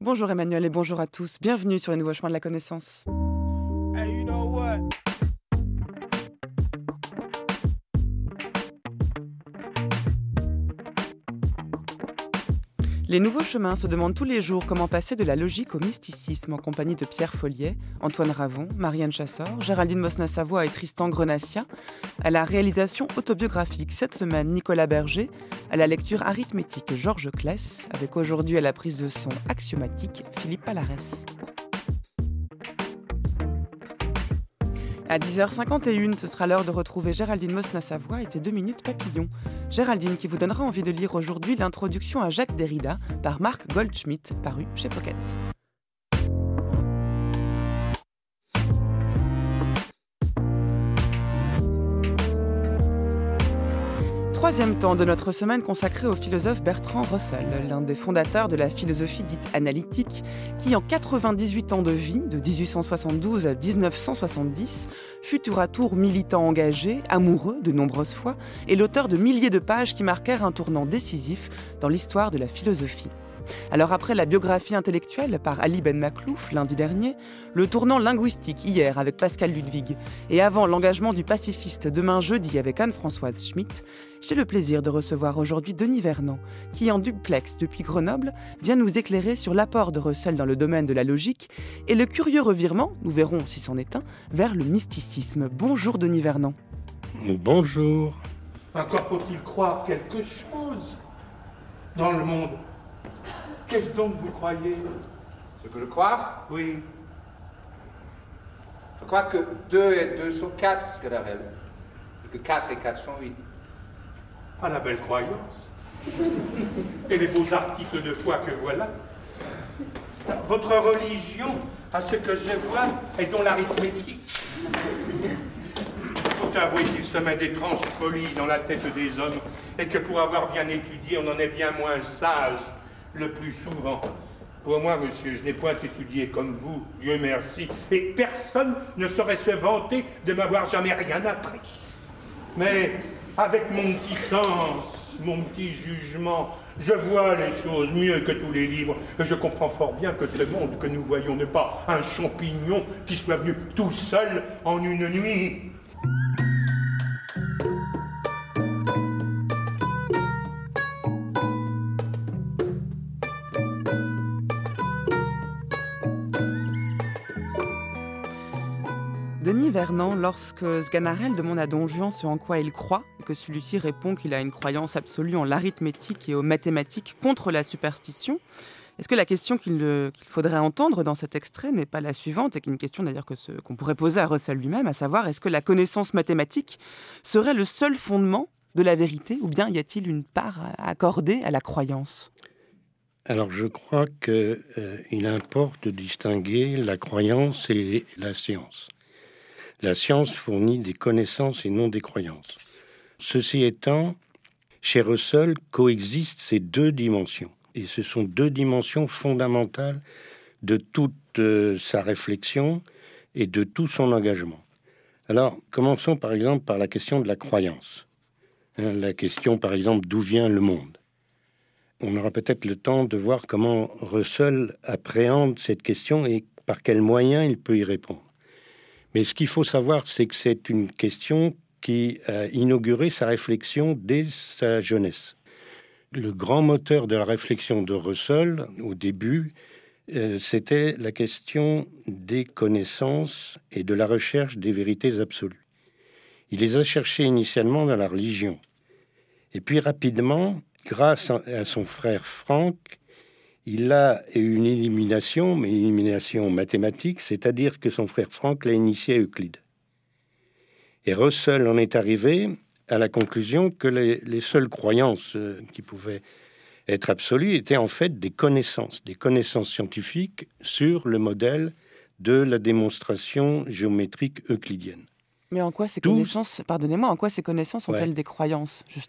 Bonjour Emmanuel et bonjour à tous. Bienvenue sur les nouveaux chemins de la connaissance. Hey, you know what? Les nouveaux chemins se demandent tous les jours comment passer de la logique au mysticisme en compagnie de Pierre Folliet, Antoine Ravon, Marianne Chassor, Géraldine Mosna-Savoie et Tristan Grenassia, à la réalisation autobiographique cette semaine Nicolas Berger, à la lecture arithmétique Georges Claes, avec aujourd'hui à la prise de son axiomatique Philippe Palarès. À 10h51, ce sera l'heure de retrouver Géraldine Mosna-Savoie et ses 2 minutes papillons. Géraldine qui vous donnera envie de lire aujourd'hui l'introduction à Jacques Derrida par Marc Goldschmidt, paru chez Pocket. Troisième temps de notre semaine consacré au philosophe Bertrand Russell, l'un des fondateurs de la philosophie dite analytique, qui en 98 ans de vie, de 1872 à 1970, fut tour à tour militant engagé, amoureux de nombreuses fois, et l'auteur de milliers de pages qui marquèrent un tournant décisif dans l'histoire de la philosophie. Alors après la biographie intellectuelle par Ali Ben Maklouf lundi dernier, le tournant linguistique hier avec Pascal Ludwig, et avant l'engagement du pacifiste demain jeudi avec Anne-Françoise Schmitt, j'ai le plaisir de recevoir aujourd'hui Denis Vernant, qui en duplex depuis Grenoble vient nous éclairer sur l'apport de Russell dans le domaine de la logique et le curieux revirement, nous verrons si c'en est un, vers le mysticisme. Bonjour Denis Vernant. Bonjour. Encore faut-il croire quelque chose dans le monde. Qu'est-ce donc que vous croyez? Ce que je crois? Oui. Je crois que 2 et 2 sont 4, ce que la règle. Et que 4 et 4 sont 8. Ah, la belle croyance. Et les beaux articles de foi que voilà. Votre religion, à ce que je vois, est dans l'arithmétique. Il faut avouer qu'il se met d'étranges folies dans la tête des hommes et que pour avoir bien étudié, on en est bien moins sage le plus souvent. Pour moi, monsieur, je n'ai point étudié comme vous, Dieu merci, et personne ne saurait se vanter de m'avoir jamais rien appris. Mais avec mon petit sens, mon petit jugement, je vois les choses mieux que tous les livres, et je comprends fort bien que ce monde que nous voyons n'est pas un champignon qui soit venu tout seul en une nuit. Denis Vernant, lorsque Sganarelle demande à Don Juan ce en quoi il croit, et que celui-ci répond qu'il a une croyance absolue en l'arithmétique et aux mathématiques contre la superstition, est-ce que la question qu'il faudrait entendre dans cet extrait n'est pas la suivante, et qui est une question d'ailleurs qu'on pourrait poser à Russell lui-même, à savoir est-ce que la connaissance mathématique serait le seul fondement de la vérité, ou bien y a-t-il une part accordée à la croyance ? Alors je crois qu'il importe de distinguer la croyance et la science. La science fournit des connaissances et non des croyances. Ceci étant, chez Russell coexistent ces 2 dimensions. Et ce sont 2 dimensions fondamentales de toute sa réflexion et de tout son engagement. Alors, commençons par exemple par la question de la croyance. La question, par exemple, d'où vient le monde. On aura peut-être le temps de voir comment Russell appréhende cette question et par quels moyens il peut y répondre. Mais ce qu'il faut savoir, c'est que c'est une question qui a inauguré sa réflexion dès sa jeunesse. Le grand moteur de la réflexion de Russell, au début, c'était la question des connaissances et de la recherche des vérités absolues. Il les a cherchées initialement dans la religion. Et puis rapidement, grâce à son frère Franck, il a eu une illumination, mais une illumination mathématique, c'est-à-dire que son frère Franck l'a initié à Euclide. Et Russell en est arrivé à la conclusion que les seules croyances qui pouvaient être absolues étaient en fait des connaissances scientifiques sur le modèle de la démonstration géométrique euclidienne. Mais en quoi ces connaissances, pardonnez-moi, en quoi ces connaissances sont-elles des croyances, justement ?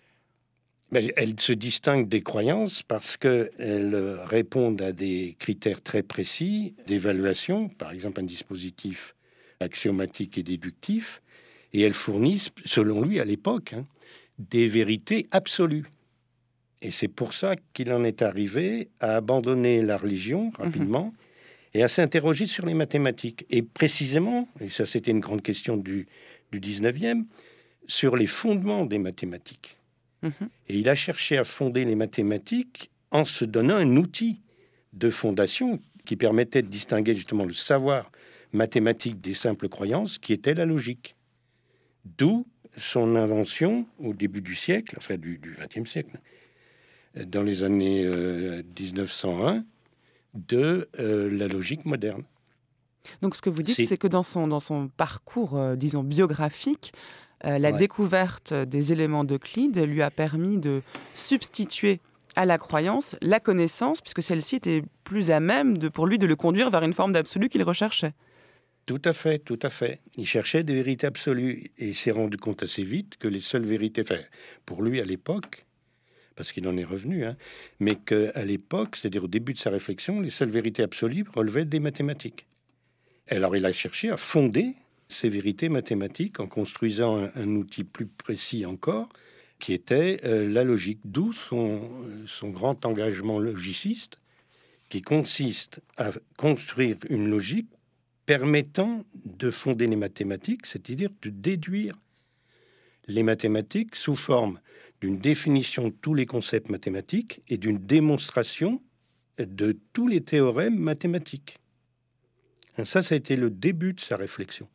Elles se distinguent des croyances parce qu'elles répondent à des critères très précis d'évaluation, par exemple un dispositif axiomatique et déductif, et elles fournissent, selon lui à l'époque, des vérités absolues. Et c'est pour ça qu'il en est arrivé à abandonner la religion rapidement et à s'interroger sur les mathématiques. Et précisément, et ça c'était une grande question du 19e, sur les fondements des mathématiques. Et il a cherché à fonder les mathématiques en se donnant un outil de fondation qui permettait de distinguer justement le savoir mathématique des simples croyances, qui était la logique. D'où son invention au début du siècle, enfin du XXe siècle, dans les années 1901, de la logique moderne. Donc ce que vous dites, c'est que dans son parcours, disons, biographique, la découverte des éléments d'Euclide lui a permis de substituer à la croyance la connaissance, puisque celle-ci était plus à même, pour lui, de le conduire vers une forme d'absolu qu'il recherchait. Tout à fait, tout à fait. Il cherchait des vérités absolues et il s'est rendu compte assez vite que les seules vérités, enfin, pour lui à l'époque, parce qu'il en est revenu, mais qu'à l'époque, c'est-à-dire au début de sa réflexion, les seules vérités absolues relevaient des mathématiques. Alors il a cherché à fonder ces vérités mathématiques en construisant un outil plus précis encore, qui était la logique, d'où son grand engagement logiciste, qui consiste à construire une logique permettant de fonder les mathématiques, c'est-à-dire de déduire les mathématiques sous forme d'une définition de tous les concepts mathématiques et d'une démonstration de tous les théorèmes mathématiques. Ça a été le début de sa réflexion.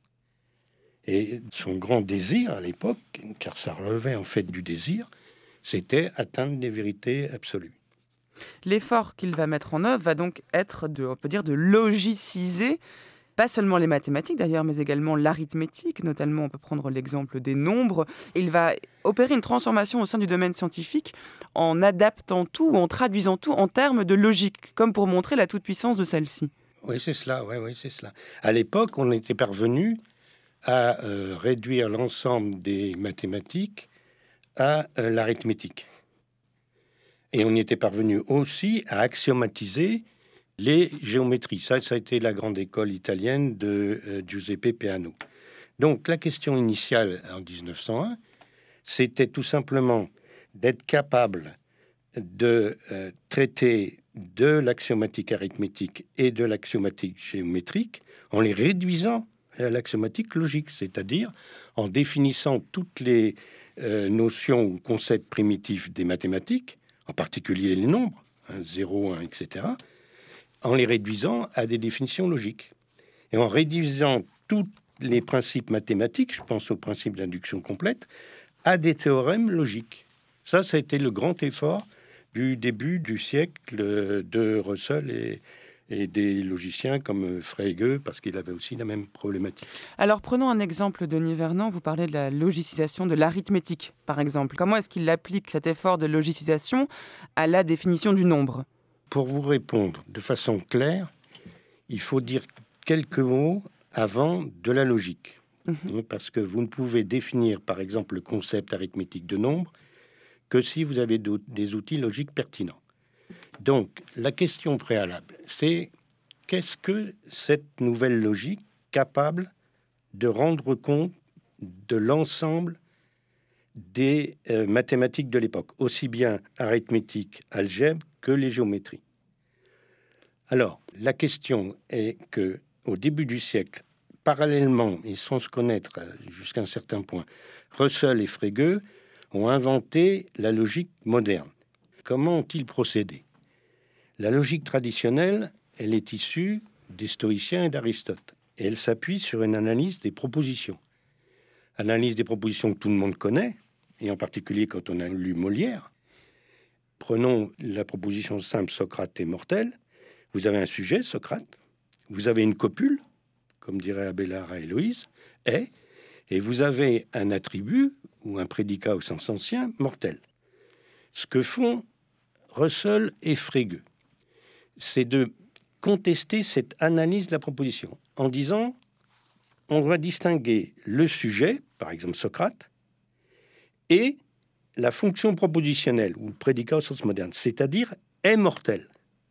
Et son grand désir à l'époque, car ça relevait en fait du désir, c'était atteindre des vérités absolues. L'effort qu'il va mettre en œuvre va donc être, on peut dire, de logiciser pas seulement les mathématiques d'ailleurs, mais également l'arithmétique. Notamment, on peut prendre l'exemple des nombres. Il va opérer une transformation au sein du domaine scientifique en adaptant tout, en traduisant tout en termes de logique, comme pour montrer la toute-puissance de celle-ci. Oui, c'est cela. Oui, c'est cela. À l'époque, on était parvenu à réduire l'ensemble des mathématiques à l'arithmétique. Et on y était parvenu aussi à axiomatiser les géométries. Ça a été la grande école italienne de Giuseppe Peano. Donc la question initiale en 1901, c'était tout simplement d'être capable de traiter de l'axiomatique arithmétique et de l'axiomatique géométrique en les réduisant à l'axiomatique logique, c'est-à-dire en définissant toutes les notions ou concepts primitifs des mathématiques, en particulier les nombres, 0, 1, etc., en les réduisant à des définitions logiques. Et en réduisant tous les principes mathématiques, je pense au principe d'induction complète, à des théorèmes logiques. Ça a été le grand effort du début du siècle de Russell et des logiciens comme Frege, parce qu'il avait aussi la même problématique. Alors prenons un exemple, Denis Vernant, vous parlez de la logicisation de l'arithmétique, par exemple. Comment est-ce qu'il applique cet effort de logicisation à la définition du nombre ? Pour vous répondre de façon claire, il faut dire quelques mots avant de la logique. Parce que vous ne pouvez définir, par exemple, le concept arithmétique de nombre que si vous avez des outils logiques pertinents. Donc, la question préalable, c'est qu'est-ce que cette nouvelle logique capable de rendre compte de l'ensemble des mathématiques de l'époque, aussi bien arithmétique, algèbre que les géométries. Alors, la question est que au début du siècle, parallèlement et sans se connaître jusqu'à un certain point, Russell et Frege ont inventé la logique moderne. Comment ont-ils procédé ? La logique traditionnelle, elle est issue des stoïciens et d'Aristote. Et elle s'appuie sur une analyse des propositions. Analyse des propositions que tout le monde connaît, et en particulier quand on a lu Molière. Prenons la proposition simple « Socrate est mortel ». Vous avez un sujet, Socrate. Vous avez une copule, comme dirait Abélard à Héloïse, et vous avez un attribut, ou un prédicat au sens ancien, mortel. Ce que font Russell et Frege, c'est de contester cette analyse de la proposition en disant on va distinguer le sujet, par exemple Socrate, et la fonction propositionnelle ou le prédicat au sens moderne, c'est-à-dire est mortel.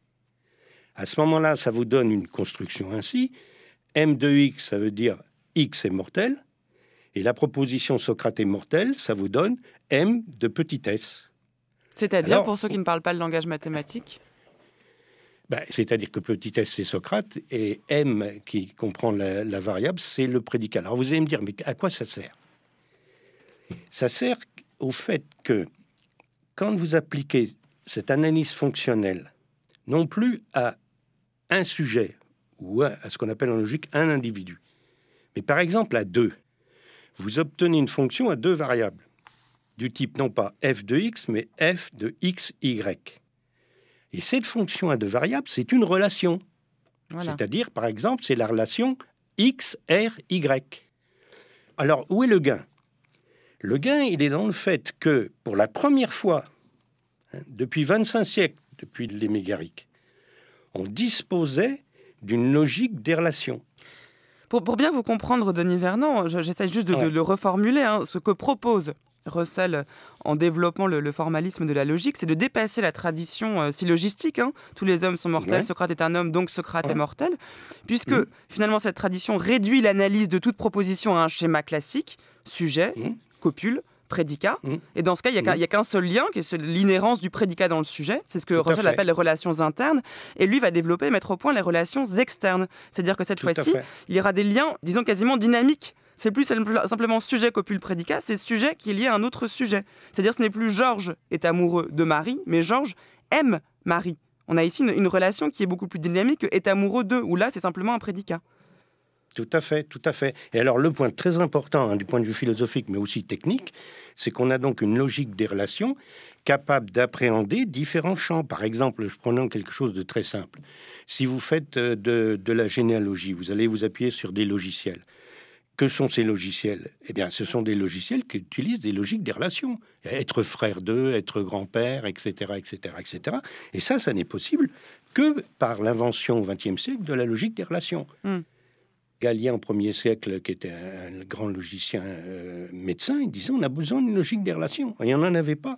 À ce moment-là, ça vous donne une construction ainsi. M de X, ça veut dire X est mortel. Et la proposition Socrate est mortel, ça vous donne M de petit s. C'est-à-dire, Alors, pour ceux qui ne parlent pas le langage mathématique? C'est-à-dire que petit s, c'est Socrate, et M, qui comprend la variable, c'est le prédicat. Alors vous allez me dire, mais à quoi ça sert? Ça sert au fait que quand vous appliquez cette analyse fonctionnelle, non plus à un sujet ou à ce qu'on appelle en logique un individu, mais par exemple à deux, vous obtenez une fonction à deux variables, du type non pas f de x, mais f de x, y. Et cette fonction à deux variables, c'est une relation. Voilà. C'est-à-dire, par exemple, c'est la relation x, r, y. Alors, où est le gain? Le gain, il est dans le fait que, pour la première fois, depuis 25 siècles, depuis les mégariques, on disposait d'une logique des relations. Pour bien vous comprendre, Denis Vernant, j'essaie juste de le reformuler. Ce que propose Russell en développant le formalisme de la logique, c'est de dépasser la tradition syllogistique. Tous les hommes sont mortels, Socrate est un homme, donc Socrate est mortel. Puisque finalement cette tradition réduit l'analyse de toute proposition à un schéma classique, sujet, copule, prédicat. Et dans ce cas, il n'y a qu'un seul lien, qui est l'inhérence du prédicat dans le sujet. C'est ce que Russell appelle les relations internes. Et lui va développer et mettre au point les relations externes. C'est-à-dire que cette fois-ci, il y aura des liens, disons, quasiment dynamiques. C'est plus simplement sujet, copule, prédicat, c'est sujet qui est lié à un autre sujet. C'est-à-dire que ce n'est plus Georges est amoureux de Marie, mais Georges aime Marie. On a ici une relation qui est beaucoup plus dynamique que est amoureux d'eux, où là, c'est simplement un prédicat. Tout à fait, tout à fait. Et alors, le point très important, du point de vue philosophique, mais aussi technique, c'est qu'on a donc une logique des relations capable d'appréhender différents champs. Par exemple, prenons quelque chose de très simple. Si vous faites de la généalogie, vous allez vous appuyer sur des logiciels. Que sont ces logiciels? Eh bien, ce sont des logiciels qui utilisent des logiques des relations. Être frère d'eux, être grand-père, etc., etc., etc. Et ça n'est possible que par l'invention au XXe siècle de la logique des relations. Galien, au 1er siècle, qui était un grand logicien médecin, il disait on a besoin d'une logique des relations. Et on n'en avait pas.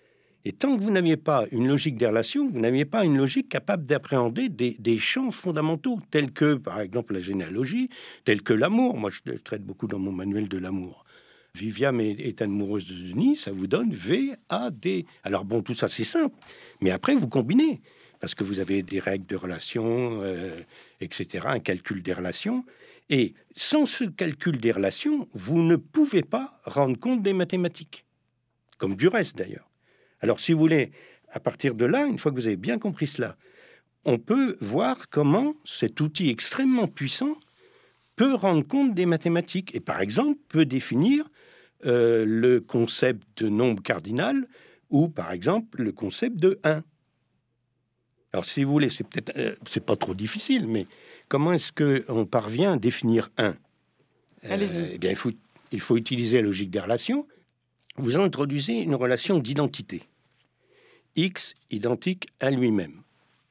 Et tant que vous n'aviez pas une logique des relations, vous n'aviez pas une logique capable d'appréhender des champs fondamentaux, tels que, par exemple, la généalogie, tels que l'amour. Moi, je traite beaucoup dans mon manuel de l'amour. Viviane est amoureuse de Denis, ça vous donne V-A-D. Alors bon, tout ça, c'est simple. Mais après, vous combinez, parce que vous avez des règles de relations, etc., un calcul des relations. Et sans ce calcul des relations, vous ne pouvez pas rendre compte des mathématiques, comme du reste d'ailleurs. Alors si vous voulez, à partir de là, une fois que vous avez bien compris cela, on peut voir comment cet outil extrêmement puissant peut rendre compte des mathématiques et par exemple peut définir le concept de nombre cardinal ou par exemple le concept de 1. Alors si vous voulez, c'est pas trop difficile, mais comment est-ce qu'on parvient à définir 1? Allez-y. Eh bien, il faut utiliser la logique des relations. Vous introduisez une relation d'identité. X identique à lui-même.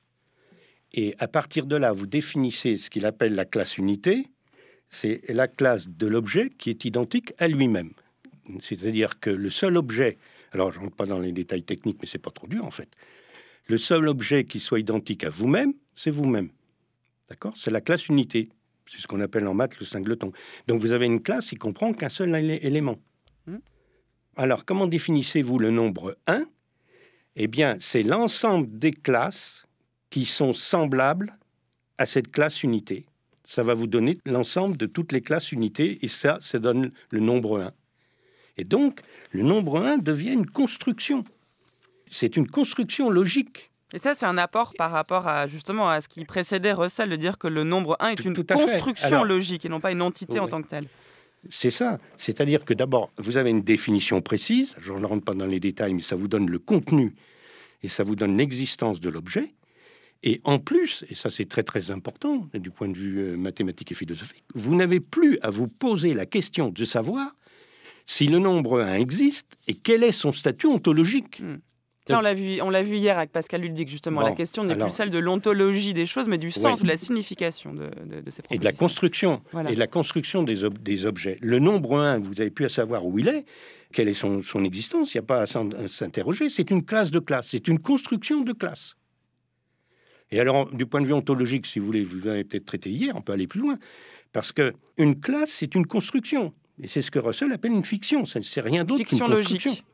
Et à partir de là, vous définissez ce qu'il appelle la classe unité. C'est la classe de l'objet qui est identique à lui-même. C'est-à-dire que le seul objet, alors je ne rentre pas dans les détails techniques, mais c'est pas trop dur en fait. Le seul objet qui soit identique à vous-même, c'est vous-même. D'accord? C'est la classe unité. C'est ce qu'on appelle en maths le singleton. Donc vous avez une classe qui comprend qu'un seul élément. Alors, comment définissez-vous le nombre 1? Eh bien, c'est l'ensemble des classes qui sont semblables à cette classe unité. Ça va vous donner l'ensemble de toutes les classes unités, et ça donne le nombre 1. Et donc, le nombre 1 devient une construction. C'est une construction logique. Et ça, c'est un apport par rapport à justement à ce qui précédait Russell, de dire que le nombre 1 est une construction logique et non pas une entité en tant que telle. C'est ça. C'est-à-dire que d'abord, vous avez une définition précise. Je ne rentre pas dans les détails, mais ça vous donne le contenu et ça vous donne l'existence de l'objet. Et en plus, et ça c'est très très important du point de vue mathématique et philosophique, vous n'avez plus à vous poser la question de savoir si le nombre 1 existe et quel est son statut ontologique. Ça, on l'a vu hier avec Pascal Luldig, justement. Bon, la question n'est plus celle de l'ontologie des choses, mais du sens, de la signification de cette proposition. Et de la construction, et de la construction des objets. Le nombre 1, vous n'avez plus à savoir où il est, quelle est son existence, il n'y a pas à s'interroger, c'est une classe de classe, c'est une construction de classe. Et alors, du point de vue ontologique, si vous voulez, vous avez peut-être traité hier, on peut aller plus loin, parce qu'une classe, c'est une construction. Et c'est ce que Russell appelle une fiction, c'est rien d'autre qu'une construction. Logique.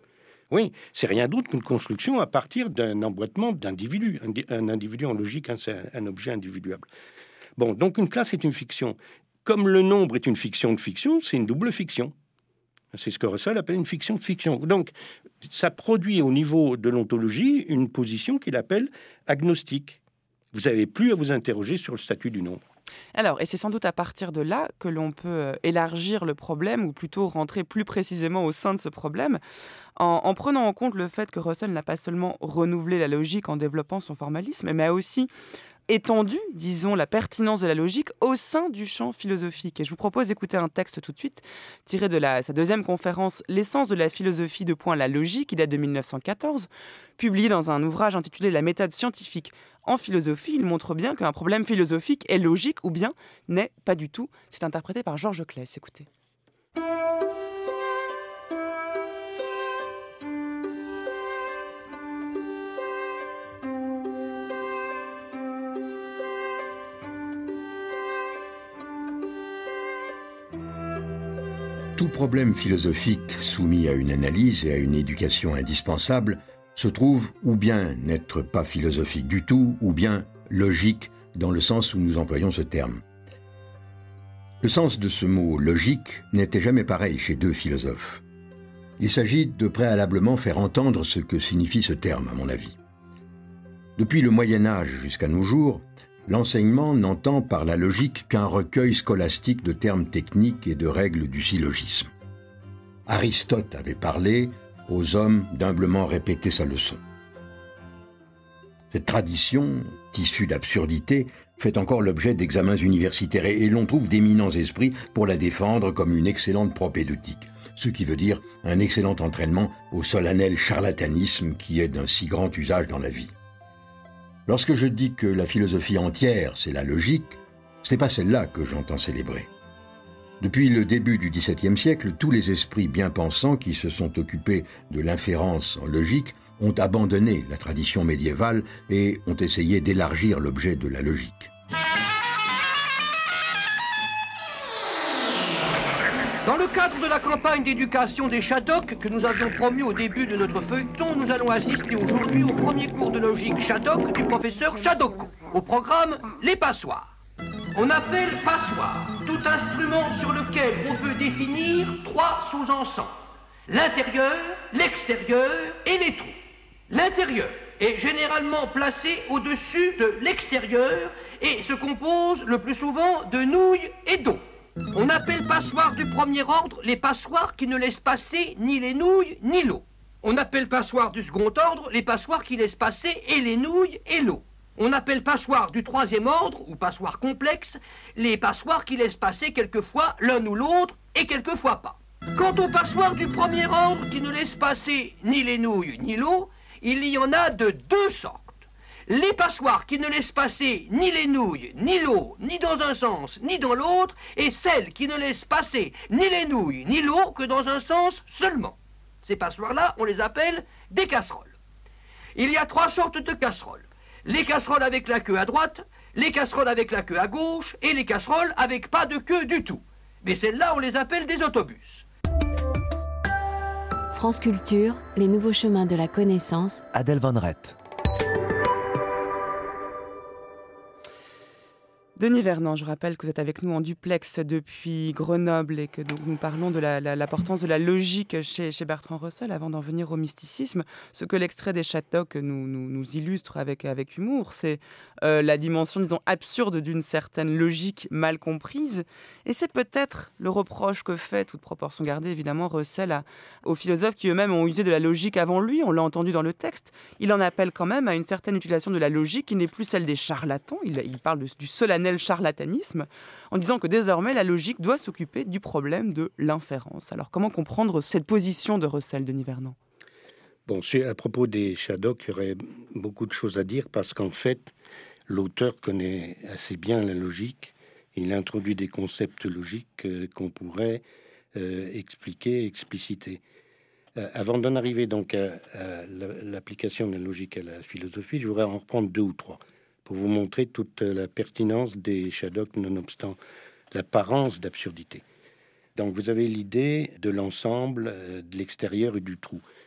Oui, c'est rien d'autre qu'une construction à partir d'un emboîtement d'individus. Un individu en logique, c'est un objet individuable. Bon, donc une classe est une fiction. Comme le nombre est une fiction de fiction, c'est une double fiction. C'est ce que Russell appelle une fiction de fiction. Donc, ça produit au niveau de l'ontologie une position qu'il appelle agnostique. Vous n'avez plus à vous interroger sur le statut du nombre. Alors, et c'est sans doute à partir de là que l'on peut élargir le problème, ou plutôt rentrer plus précisément au sein de ce problème, en prenant en compte le fait que Russell n'a pas seulement renouvelé la logique en développant son formalisme, mais a aussi étendu, disons, la pertinence de la logique au sein du champ philosophique. Et je vous propose d'écouter un texte tout de suite, tiré de sa deuxième conférence « L'essence de la philosophie, la logique », qui date de 1914, publié dans un ouvrage intitulé « La méthode scientifique en philosophie ». Il montre bien qu'un problème philosophique est logique ou bien n'est pas du tout. C'est interprété par Georges Claes. Écoutez. Tout problème philosophique soumis à une analyse et à une éducation indispensable se trouve ou bien n'être pas philosophique du tout, ou bien logique dans le sens où nous employons ce terme. Le sens de ce mot « logique » n'était jamais pareil chez deux philosophes. Il s'agit de préalablement faire entendre ce que signifie ce terme, à mon avis. Depuis le Moyen-Âge jusqu'à nos jours, l'enseignement n'entend par la logique qu'un recueil scolastique de termes techniques et de règles du syllogisme. Aristote avait parlé aux hommes d'humblement répéter sa leçon. Cette tradition, tissue d'absurdité, fait encore l'objet d'examens universitaires et l'on trouve d'éminents esprits pour la défendre comme une excellente propédeutique, ce qui veut dire un excellent entraînement au solennel charlatanisme qui est d'un si grand usage dans la vie. Lorsque je dis que la philosophie entière, c'est la logique, ce n'est pas celle-là que j'entends célébrer. Depuis le début du XVIIe siècle, tous les esprits bien pensants qui se sont occupés de l'inférence en logique ont abandonné la tradition médiévale et ont essayé d'élargir l'objet de la logique. Dans le cadre de la campagne d'éducation des Shadocks que nous avions promue au début de notre feuilleton, nous allons assister aujourd'hui au premier cours de logique Shaddock du professeur Shadocko. Au programme, les passoires. On appelle passoire tout instrument sur lequel on peut définir trois sous-ensembles. L'intérieur, l'extérieur et les trous. L'intérieur est généralement placé au-dessus de l'extérieur et se compose le plus souvent de nouilles et d'eau. On appelle passoires du premier ordre les passoires qui ne laissent passer ni les nouilles ni l'eau. On appelle passoires du second ordre les passoires qui laissent passer et les nouilles et l'eau. On appelle passoires du troisième ordre, ou passoires complexes, les passoires qui laissent passer quelquefois l'un ou l'autre et quelquefois pas. Quant aux passoires du premier ordre qui ne laissent passer ni les nouilles ni l'eau, il y en a de deux sortes. Les passoires qui ne laissent passer ni les nouilles, ni l'eau, ni dans un sens, ni dans l'autre, et celles qui ne laissent passer ni les nouilles, ni l'eau que dans un sens seulement. Ces passoires-là, on les appelle des casseroles. Il y a trois sortes de casseroles. Les casseroles avec la queue à droite, les casseroles avec la queue à gauche, et les casseroles avec pas de queue du tout. Mais celles-là, on les appelle des autobus. France Culture, les nouveaux chemins de la connaissance. Adèle Van Rett. Denis Vernant, je rappelle que vous êtes avec nous en duplex depuis Grenoble et que donc nous parlons de l'importance de la logique chez Bertrand Russell avant d'en venir au mysticisme. Ce que l'extrait des Shadocks nous illustre avec humour, c'est la dimension, disons, absurde d'une certaine logique mal comprise. Et c'est peut-être le reproche que fait, toute proportion gardée évidemment, Russell aux philosophes qui eux-mêmes ont usé de la logique avant lui. On l'a entendu dans le texte. Il en appelle quand même à une certaine utilisation de la logique qui n'est plus celle des charlatans. Il parle du solennel charlatanisme, en disant que désormais la logique doit s'occuper du problème de l'inférence. Alors comment comprendre cette position de Russell, Denis Vernant ? Bon, à propos des Shadocks, il y aurait beaucoup de choses à dire parce qu'en fait, l'auteur connaît assez bien la logique. Il introduit des concepts logiques qu'on pourrait expliquer, expliciter. Avant d'en arriver donc à l'application de la logique à la philosophie, je voudrais en reprendre deux ou trois pour vous montrer toute la pertinence des Shadocks, nonobstant l'apparence d'absurdité. Donc vous avez l'idée de l'ensemble, de l'extérieur et du trou.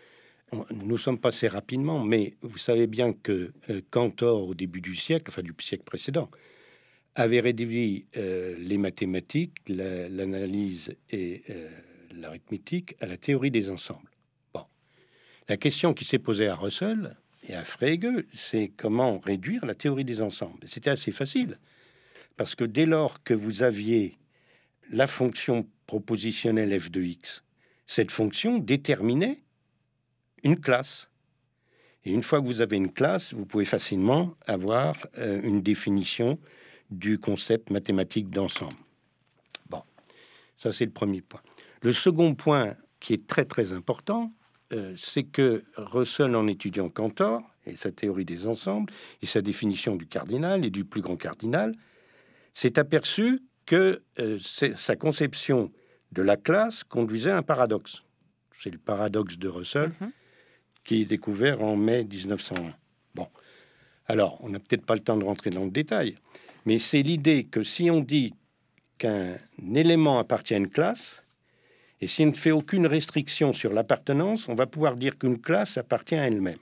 nous sommes passés rapidement, mais vous savez bien que Cantor, au début du siècle, enfin du siècle précédent, avait réduit les mathématiques, l'analyse et l'arithmétique à la théorie des ensembles. Bon. La question qui s'est posée à Russell et à Frege, c'est comment réduire la théorie des ensembles. C'était assez facile, parce que dès lors que vous aviez la fonction propositionnelle f de x, cette fonction déterminait une classe. Et une fois que vous avez une classe, vous pouvez facilement avoir une définition du concept mathématique d'ensemble. Bon, ça c'est le premier point. Le second point qui est très très important, c'est que Russell, en étudiant Cantor et sa théorie des ensembles et sa définition du cardinal et du plus grand cardinal, s'est aperçu que sa conception de la classe conduisait à un paradoxe. C'est le paradoxe de Russell qui est découvert en mai 1901. Bon, alors, on n'a peut-être pas le temps de rentrer dans le détail, mais c'est l'idée que si on dit qu'un élément appartient à une classe, et si on ne fait aucune restriction sur l'appartenance, on va pouvoir dire qu'une classe appartient à elle-même.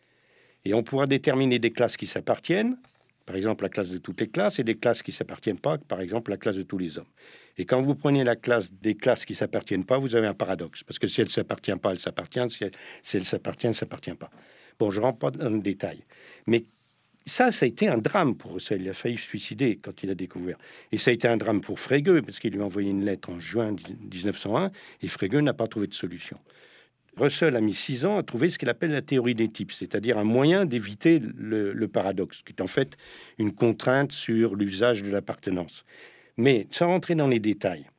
Et on pourra déterminer des classes qui s'appartiennent, par exemple la classe de toutes les classes, et des classes qui ne s'appartiennent pas, par exemple la classe de tous les hommes. Et quand vous prenez la classe des classes qui ne s'appartiennent pas, vous avez un paradoxe. Parce que si elle ne s'appartient pas, elle s'appartient. Si elle s'appartient, elle ne s'appartient pas. Bon, je ne rentre pas dans le détail. Mais ça a été un drame pour Russell. Il a failli se suicider quand il a découvert. Et ça a été un drame pour Frege, parce qu'il lui a envoyé une lettre en juin 1901, et Frege n'a pas trouvé de solution. Russell a mis 6 ans à trouver ce qu'il appelle la théorie des types, c'est-à-dire un moyen d'éviter le paradoxe, qui est en fait une contrainte sur l'usage de l'appartenance. Mais sans rentrer dans les détails,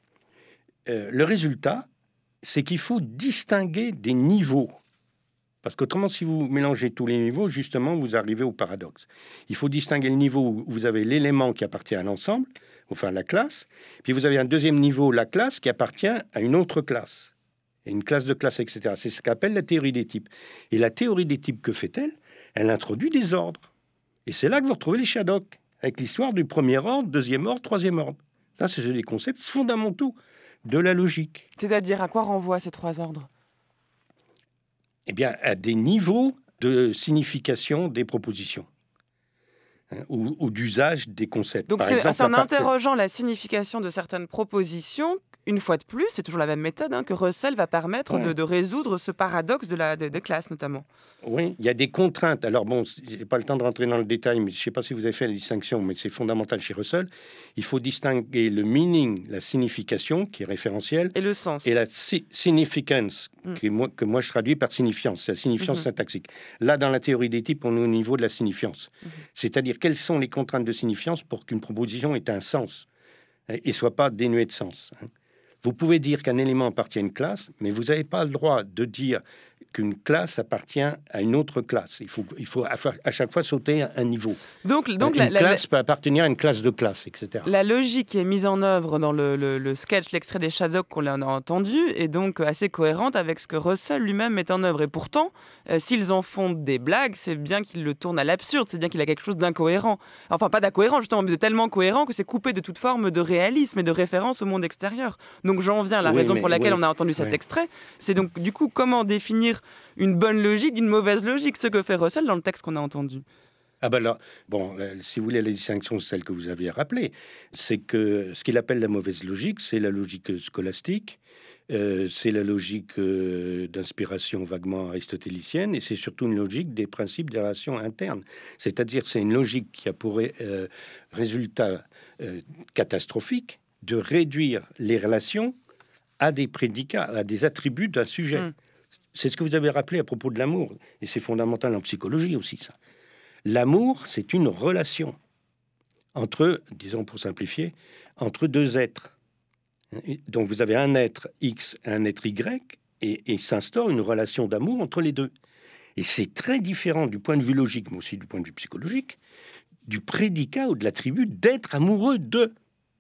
le résultat, c'est qu'il faut distinguer des niveaux. Parce qu'autrement, si vous mélangez tous les niveaux, justement, vous arrivez au paradoxe. Il faut distinguer le niveau où vous avez l'élément qui appartient à l'ensemble, enfin la classe, puis vous avez un deuxième niveau, la classe, qui appartient à une autre classe. Et une classe de classe, etc. C'est ce qu'appelle la théorie des types. Et la théorie des types, que fait-elle? Elle introduit des ordres. Et c'est là que vous retrouvez les Shadok, avec l'histoire du premier ordre, deuxième ordre, troisième ordre. Là, c'est des concepts fondamentaux de la logique. C'est-à-dire, à quoi renvoient ces 3 ordres? Eh bien, à des niveaux de signification des propositions, hein, ou d'usage des concepts. Donc, c'est en interrogeant la signification de certaines propositions, une fois de plus, c'est toujours la même méthode, que Russell va permettre de résoudre ce paradoxe de classe, notamment. Oui, il y a des contraintes. Alors bon, je n'ai pas le temps de rentrer dans le détail, mais je ne sais pas si vous avez fait la distinction, mais c'est fondamental chez Russell. Il faut distinguer le meaning, la signification, qui est référentielle, et le sens. Et la significance, que moi je traduis par signifiance, c'est la signifiance syntaxique. Là, dans la théorie des types, on est au niveau de la signifiance. C'est-à-dire, quelles sont les contraintes de signifiance pour qu'une proposition ait un sens et soit pas dénuée de sens. Vous pouvez dire qu'un élément appartient à une classe, mais vous n'avez pas le droit de dire qu'une classe appartient à une autre classe. Il faut à chaque fois sauter un niveau. Donc une classe peut appartenir à une classe de classe, etc. La logique qui est mise en œuvre dans le sketch, l'extrait des Shadok qu'on a entendu, est donc assez cohérente avec ce que Russell lui-même met en œuvre. Et pourtant, s'ils en font des blagues, c'est bien qu'il le tourne à l'absurde, c'est bien qu'il a quelque chose d'incohérent. Enfin, pas d'incohérent, justement, mais de tellement cohérent que c'est coupé de toute forme de réalisme et de référence au monde extérieur. Donc j'en viens à la raison pour laquelle on a entendu cet extrait. C'est donc, du coup, comment définir une bonne logique d'une mauvaise logique, ce que fait Russell dans le texte qu'on a entendu. Ah ben là, bon, si vous voulez, la distinction, c'est celle que vous aviez rappelée, c'est que ce qu'il appelle la mauvaise logique, c'est la logique scolastique, c'est la logique d'inspiration vaguement aristotélicienne, et c'est surtout une logique des principes des relations internes. C'est-à-dire, c'est une logique qui a pour résultat catastrophique de réduire les relations à des prédicats, à des attributs d'un sujet. C'est ce que vous avez rappelé à propos de l'amour, et c'est fondamental en psychologie aussi, ça. L'amour, c'est une relation entre, disons pour simplifier, entre deux êtres. Donc vous avez un être X et un être Y, et s'instaure une relation d'amour entre les deux. Et c'est très différent du point de vue logique, mais aussi du point de vue psychologique, du prédicat ou de l'attribut d'être amoureux de,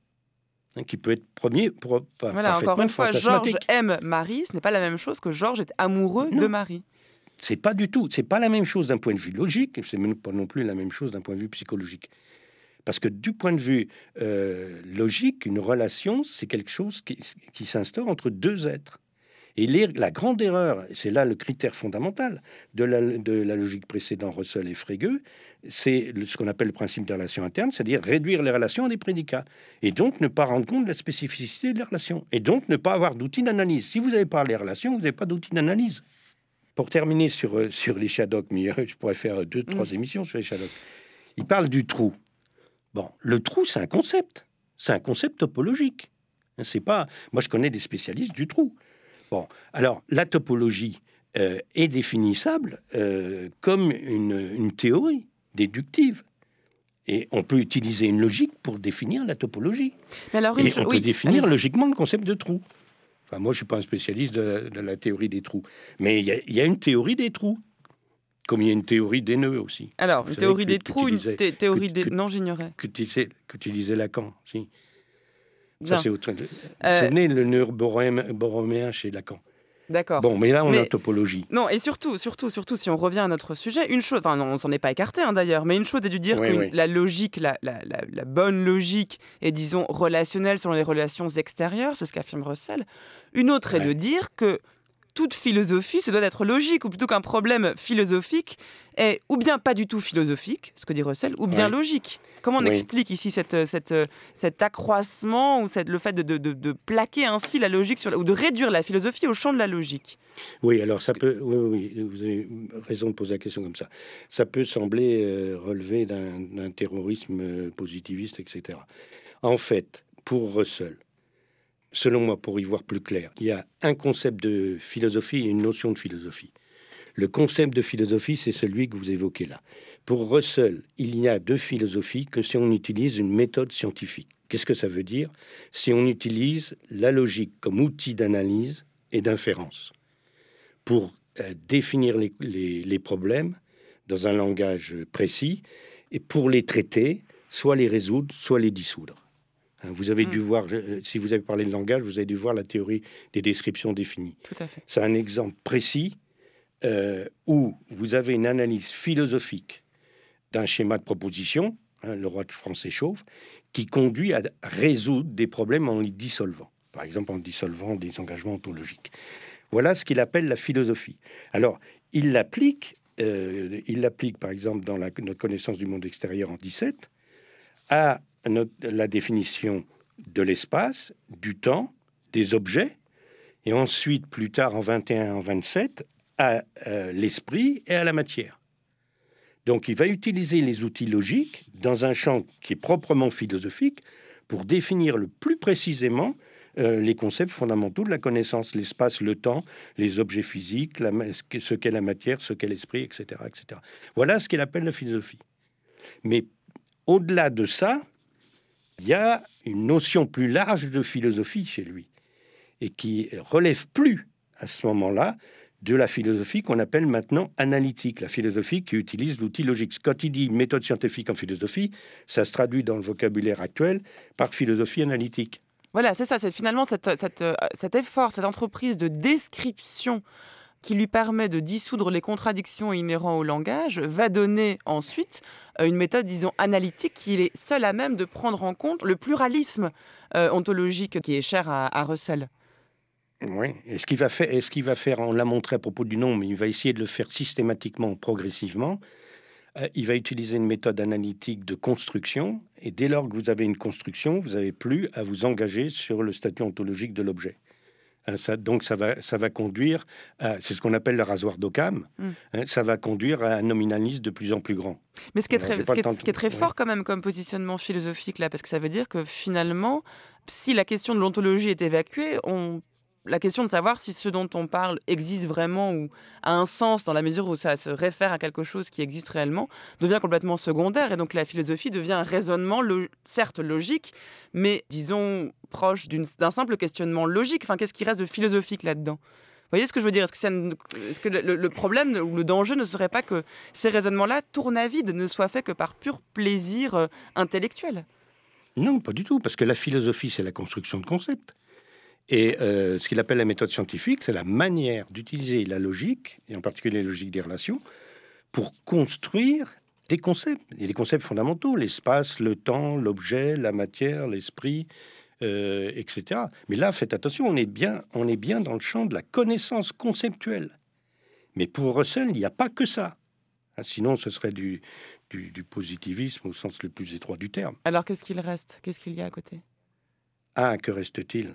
qui peut être premier pour voilà, encore une fois, Georges aime Marie, ce n'est pas la même chose que Georges est amoureux de Marie. C'est pas du tout, c'est pas la même chose d'un point de vue logique, c'est même pas non plus la même chose d'un point de vue psychologique. Parce que du point de vue logique, une relation, c'est quelque chose qui s'instaure entre deux êtres. Et la grande erreur, c'est là le critère fondamental de la logique précédente, Russell et Frege, c'est ce qu'on appelle le principe des relations internes, c'est-à-dire réduire les relations à des prédicats. Et donc ne pas rendre compte de la spécificité des relations. Et donc ne pas avoir d'outils d'analyse. Si vous n'avez pas les relations, vous n'avez pas d'outils d'analyse. Pour terminer sur les Shadocks, mais je pourrais faire 2-3 émissions sur les Shadocks. Il parle du trou. Bon, le trou, c'est un concept. C'est un concept topologique. C'est pas... Moi, je connais des spécialistes du trou. Bon, alors, la topologie est définissable comme une théorie déductive. Et on peut utiliser une logique pour définir la topologie. Mais alors, on peut définir logiquement le concept de trou. Enfin, moi, je ne suis pas un spécialiste de la théorie des trous. Mais il y a une théorie des trauts. Comme il y a une théorie des nœuds aussi. Alors, une théorie des trous, une théorie des... Non, j'ignorais. Que tu disais Lacan, si. Ça, c'est autre. Vous vous souvenez, le nœud borroméen chez Lacan. D'accord. Bon, mais là, on a topologie. Non, et surtout, si on revient à notre sujet, une chose, enfin, non, on s'en est pas écarté d'ailleurs, mais une chose est de dire que la logique, la bonne logique est, disons, relationnelle selon les relations extérieures, c'est ce qu'affirme Russell. Une autre est de dire que toute philosophie, ça doit être logique, ou plutôt qu'un problème philosophique est ou bien pas du tout philosophique, ce que dit Russell, ou bien logique. Comment on explique ici cet accroissement ou le fait de plaquer ainsi la logique ou de réduire la philosophie au champ de la logique? Oui, alors ça peut... Oui, vous avez raison de poser la question comme ça. Ça peut sembler relever d'un terrorisme positiviste, etc. En fait, pour Russell, selon moi, pour y voir plus clair, il y a un concept de philosophie et une notion de philosophie. Le concept de philosophie, c'est celui que vous évoquez là. Pour Russell, il n'y a de philosophie que si on utilise une méthode scientifique. Qu'est-ce que ça veut dire? Si on utilise la logique comme outil d'analyse et d'inférence pour définir les problèmes dans un langage précis et pour les traiter, soit les résoudre, soit les dissoudre. Vous avez dû voir, si vous avez parlé de langage, vous avez dû voir la théorie des descriptions définies. Tout à fait. C'est un exemple précis où vous avez une analyse philosophique d'un schéma de proposition, le roi de France est chauve, qui conduit à résoudre des problèmes en les dissolvant. Par exemple, en dissolvant des engagements ontologiques. Voilà ce qu'il appelle la philosophie. Alors, il l'applique, par exemple, dans notre connaissance du monde extérieur en 17, à la définition de l'espace, du temps, des objets, et ensuite, plus tard, en 21, en 27, à l'esprit et à la matière. Donc, il va utiliser les outils logiques dans un champ qui est proprement philosophique pour définir le plus précisément les concepts fondamentaux de la connaissance, l'espace, le temps, les objets physiques, ce qu'est la matière, ce qu'est l'esprit, etc., etc. Voilà ce qu'il appelle la philosophie. Mais au-delà de ça, il y a une notion plus large de philosophie chez lui et qui relève plus à ce moment-là de la philosophie qu'on appelle maintenant analytique, la philosophie qui utilise l'outil logique. Quand il dit méthode scientifique en philosophie, ça se traduit dans le vocabulaire actuel par philosophie analytique. Voilà, c'est ça, c'est finalement cet effort, cette entreprise de description qui lui permet de dissoudre les contradictions inhérentes au langage, va donner ensuite une méthode, disons, analytique qui est seule à même de prendre en compte le pluralisme ontologique qui est cher à Russell. Oui, et ce qu'il va faire, on l'a montré à propos du nom, mais il va essayer de le faire systématiquement, progressivement. Il va utiliser une méthode analytique de construction, et dès lors que vous avez une construction, vous n'avez plus à vous engager sur le statut ontologique de l'objet. Donc ça va conduire, c'est ce qu'on appelle le rasoir d'Occam, ça va conduire à un nominalisme de plus en plus grand. Mais ce qui est très fort quand même comme positionnement philosophique là, parce que ça veut dire que finalement, si la question de l'ontologie est évacuée, la question de savoir si ce dont on parle existe vraiment ou a un sens dans la mesure où ça se réfère à quelque chose qui existe réellement devient complètement secondaire. Et donc la philosophie devient un raisonnement, certes logique, mais disons proche d'un simple questionnement logique. Enfin, qu'est-ce qui reste de philosophique là-dedans ? Vous voyez ce que je veux dire ? Est-ce que le problème ou le danger ne serait pas que ces raisonnements-là tournent à vide, ne soient faits que par pur plaisir intellectuel ? Non, pas du tout, parce que la philosophie, c'est la construction de concepts. Et ce qu'il appelle la méthode scientifique, c'est la manière d'utiliser la logique, et en particulier la logique des relations, pour construire des concepts, et des concepts fondamentaux, l'espace, le temps, l'objet, la matière, l'esprit, etc. Mais là, faites attention, on est bien dans le champ de la connaissance conceptuelle. Mais pour Russell, il n'y a pas que ça. Sinon, ce serait du positivisme au sens le plus étroit du terme. Alors, qu'est-ce qu'il reste? Qu'est-ce qu'il y a à côté? Que reste-t-il?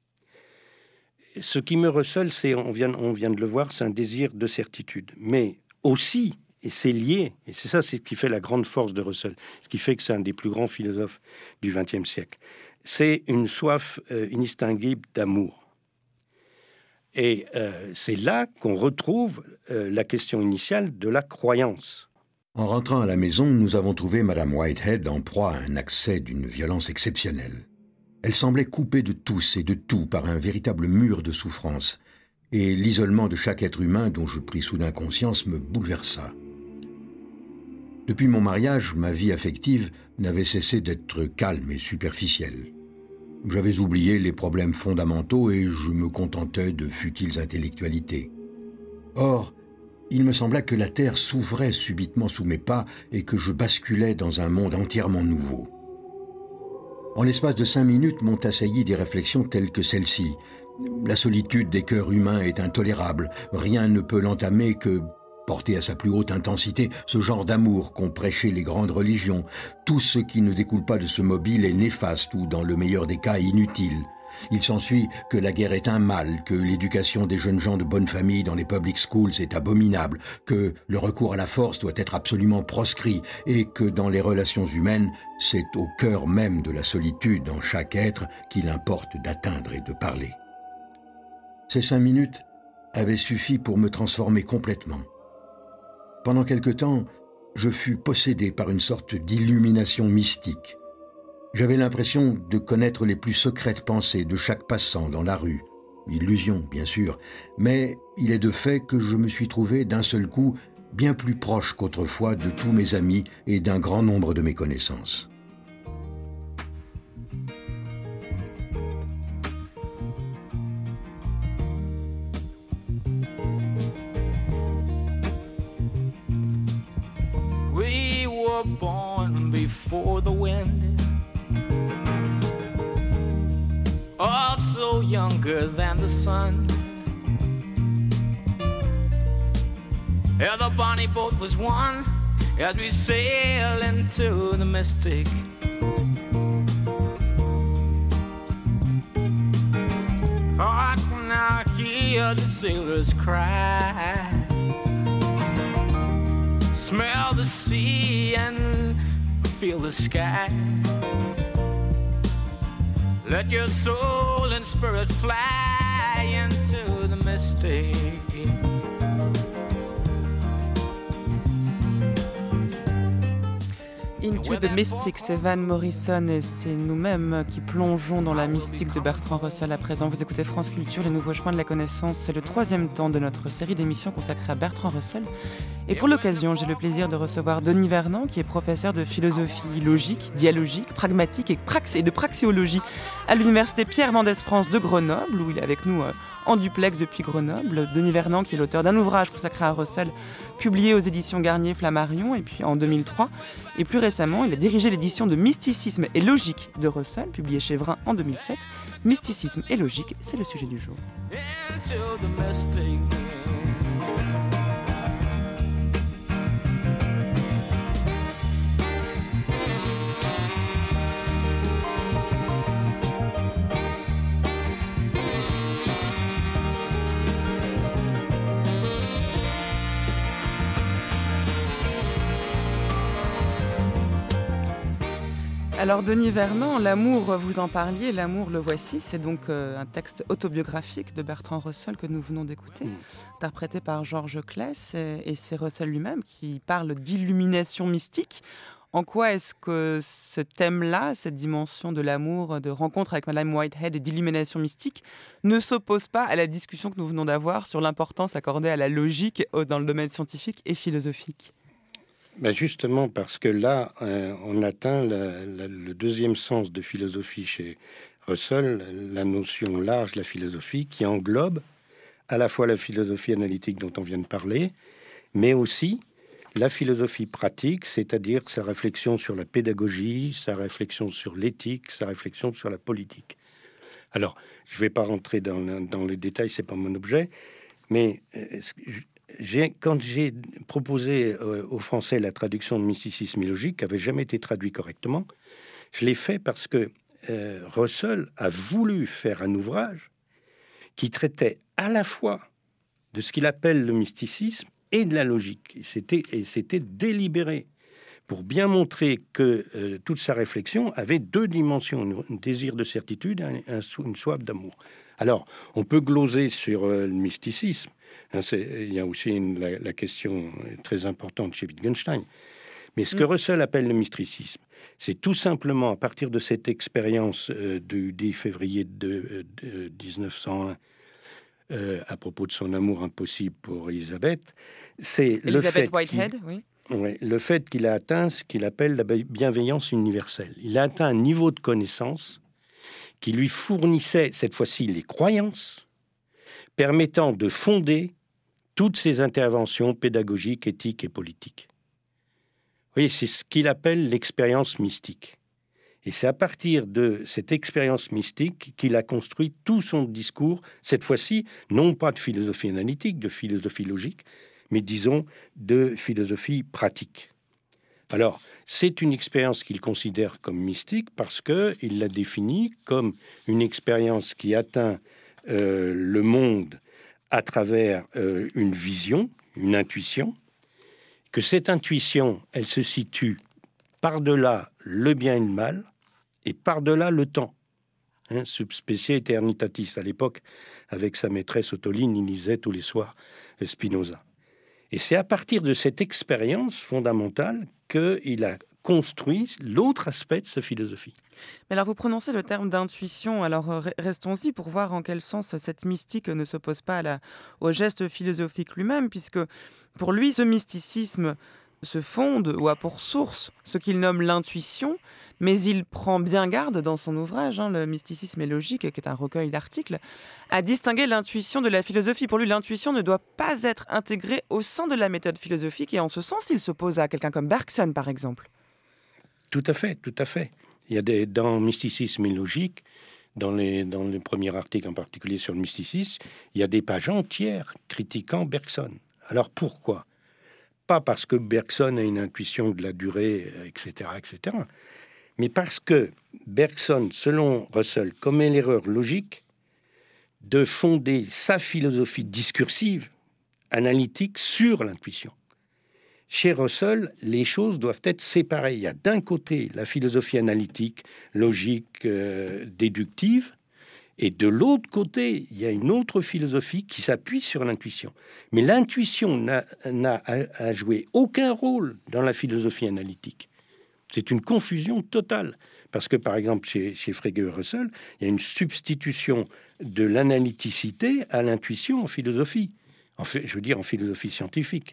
Ce qui me Russell, c'est, on vient de le voir, c'est un désir de certitude. Mais aussi, et c'est lié, et c'est ça, c'est ce qui fait la grande force de Russell, ce qui fait que c'est un des plus grands philosophes du XXe siècle, c'est une soif inextinguible d'amour. Et c'est là qu'on retrouve la question initiale de la croyance. En rentrant à la maison, nous avons trouvé Madame Whitehead en proie à un accès d'une violence exceptionnelle. Elle semblait coupée de tous et de tout par un véritable mur de souffrance, et l'isolement de chaque être humain dont je pris soudain conscience me bouleversa. Depuis mon mariage, ma vie affective n'avait cessé d'être calme et superficielle. J'avais oublié les problèmes fondamentaux et je me contentais de futiles intellectualités. Or, il me sembla que la terre s'ouvrait subitement sous mes pas et que je basculais dans un monde entièrement nouveau. En l'espace de 5 minutes m'ont assailli des réflexions telles que celle-ci. La solitude des cœurs humains est intolérable. Rien ne peut l'entamer que, porté à sa plus haute intensité, ce genre d'amour qu'ont prêché les grandes religions. Tout ce qui ne découle pas de ce mobile est néfaste ou, dans le meilleur des cas, inutile. Il s'ensuit que la guerre est un mal, que l'éducation des jeunes gens de bonne famille dans les public schools est abominable, que le recours à la force doit être absolument proscrit et que dans les relations humaines, c'est au cœur même de la solitude en chaque être qu'il importe d'atteindre et de parler. Ces 5 minutes avaient suffi pour me transformer complètement. Pendant quelque temps, je fus possédé par une sorte d'illumination mystique. J'avais l'impression de connaître les plus secrètes pensées de chaque passant dans la rue. Illusion, bien sûr, mais il est de fait que je me suis trouvé d'un seul coup bien plus proche qu'autrefois de tous mes amis et d'un grand nombre de mes connaissances. We were born before the wind, also younger than the sun. Yeah, the bonnie boat was one as we sail into the mystic. Hark now, hear the sailors cry. Smell the sea and feel the sky. Let your soul and spirit fly into the mystic. Into the Mystic, c'est Van Morrison et c'est nous-mêmes qui plongeons dans la mystique de Bertrand Russell à présent. Vous écoutez France Culture, les nouveaux chemins de la connaissance. C'est le 3e temps de notre série d'émissions consacrée à Bertrand Russell. Et pour l'occasion, j'ai le plaisir de recevoir Denis Vernant, qui est professeur de philosophie logique, dialogique, pragmatique et de praxéologie à l'université Pierre Mendès France de Grenoble, où il est avec nous en duplex depuis Grenoble. Denis Vernant, qui est l'auteur d'un ouvrage consacré à Russell, publié aux éditions Garnier Flammarion, et puis en 2003. Et plus récemment, il a dirigé l'édition de Mysticisme et logique de Russell, publié chez Vrin en 2007. Mysticisme et logique, c'est le sujet du jour. Into the mystic. Alors Denis Vernant, l'amour, vous en parliez, l'amour le voici, c'est donc un texte autobiographique de Bertrand Russell que nous venons d'écouter, interprété par Georges Claes, et c'est Russell lui-même qui parle d'illumination mystique. En quoi est-ce que ce thème-là, cette dimension de l'amour, de rencontre avec Madame Whitehead et d'illumination mystique, ne s'oppose pas à la discussion que nous venons d'avoir sur l'importance accordée à la logique dans le domaine scientifique et philosophique ? Ben justement, parce que là, on atteint le deuxième sens de philosophie chez Russell, la notion large de la philosophie, qui englobe à la fois la philosophie analytique dont on vient de parler, mais aussi la philosophie pratique, c'est-à-dire sa réflexion sur la pédagogie, sa réflexion sur l'éthique, sa réflexion sur la politique. Alors, je ne vais pas rentrer dans les détails, c'est pas mon objet, mais quand j'ai proposé aux Français la traduction de mysticisme et logique, qui n'avait jamais été traduit correctement, je l'ai fait parce que Russell a voulu faire un ouvrage qui traitait à la fois de ce qu'il appelle le mysticisme et de la logique. Et c'était délibéré pour bien montrer que toute sa réflexion avait deux dimensions, un désir de certitude et une soif d'amour. Alors, on peut gloser sur le mysticisme. Il y a aussi la question très importante chez Wittgenstein. Mais ce que Russell appelle le mysticisme, c'est tout simplement, à partir de cette expérience du 10 février de 1901, à propos de son amour impossible pour Elisabeth, c'est le fait Whitehead, oui. Oui, le fait qu'il a atteint ce qu'il appelle la bienveillance universelle. Il a atteint un niveau de connaissance qui lui fournissait, cette fois-ci, les croyances permettant de fonder toutes ses interventions pédagogiques, éthiques et politiques. Vous voyez, c'est ce qu'il appelle l'expérience mystique. Et c'est à partir de cette expérience mystique qu'il a construit tout son discours, cette fois-ci, non pas de philosophie analytique, de philosophie logique, mais disons de philosophie pratique. Alors, c'est une expérience qu'il considère comme mystique parce qu'il l'a définie comme une expérience qui atteint le monde à travers une vision, une intuition, que cette intuition, elle se situe par-delà le bien et le mal et par-delà le temps. Sub specie aeternitatis. À l'époque, avec sa maîtresse Ottoline, il lisait tous les soirs Spinoza. Et c'est à partir de cette expérience fondamentale qu'il a construit l'autre aspect de sa philosophie. Mais alors, vous prononcez le terme d'intuition. Alors, restons-y pour voir en quel sens cette mystique ne s'oppose pas au geste philosophique lui-même, puisque pour lui, ce mysticisme se fonde ou a pour source ce qu'il nomme l'intuition, mais il prend bien garde dans son ouvrage, le mysticisme et logique, qui est un recueil d'articles, à distinguer l'intuition de la philosophie. Pour lui, l'intuition ne doit pas être intégrée au sein de la méthode philosophique, et en ce sens, il s'oppose à quelqu'un comme Bergson, par exemple. Tout à fait, tout à fait. Il y a dans mysticisme et logique, dans les premiers articles en particulier sur le mysticisme, il y a des pages entières critiquant Bergson. Alors pourquoi ? Pas parce que Bergson a une intuition de la durée, etc., mais parce que Bergson, selon Russell, commet l'erreur logique de fonder sa philosophie discursive, analytique, sur l'intuition. Chez Russell, les choses doivent être séparées. Il y a d'un côté la philosophie analytique, logique, déductive, et de l'autre côté, il y a une autre philosophie qui s'appuie sur l'intuition. Mais l'intuition n'a à jouer aucun rôle dans la philosophie analytique. C'est une confusion totale. Parce que, par exemple, chez Frege et Russell, il y a une substitution de l'analyticité à l'intuition en philosophie. En philosophie scientifique.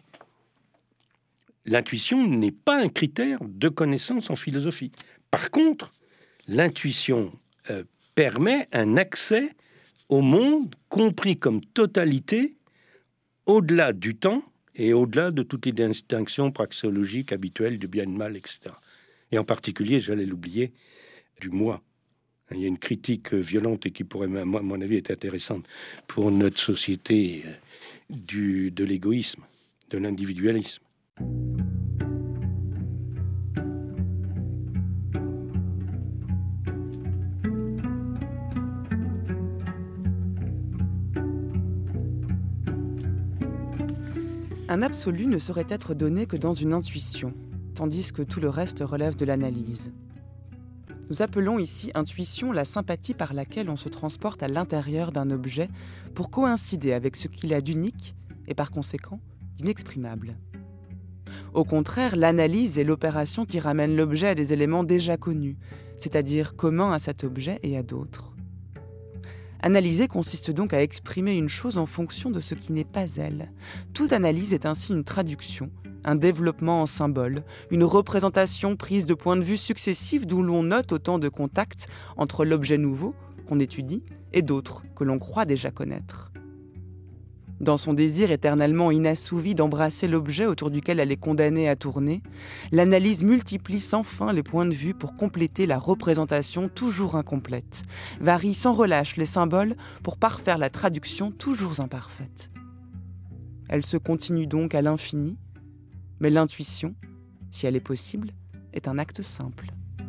L'intuition n'est pas un critère de connaissance en philosophie. Par contre, l'intuition permet un accès au monde compris comme totalité au-delà du temps et au-delà de toutes les distinctions praxéologiques habituelles du bien et du mal, etc. Et en particulier, j'allais l'oublier, du moi. Il y a une critique violente et qui pourrait, à mon avis, être intéressante pour notre société de l'égoïsme, de l'individualisme. Un absolu ne saurait être donné que dans une intuition, tandis que tout le reste relève de l'analyse. Nous appelons ici intuition la sympathie par laquelle on se transporte à l'intérieur d'un objet pour coïncider avec ce qu'il a d'unique et par conséquent d'inexprimable. Au contraire, l'analyse est l'opération qui ramène l'objet à des éléments déjà connus, c'est-à-dire communs à cet objet et à d'autres. Analyser consiste donc à exprimer une chose en fonction de ce qui n'est pas elle. Toute analyse est ainsi une traduction, un développement en symbole, une représentation prise de points de vue successifs d'où l'on note autant de contacts entre l'objet nouveau, qu'on étudie, et d'autres que l'on croit déjà connaître. Dans son désir éternellement inassouvi d'embrasser l'objet autour duquel elle est condamnée à tourner, l'analyse multiplie sans fin les points de vue pour compléter la représentation toujours incomplète, varie sans relâche les symboles pour parfaire la traduction toujours imparfaite. Elle se continue donc à l'infini, mais l'intuition, si elle est possible, est un acte simple.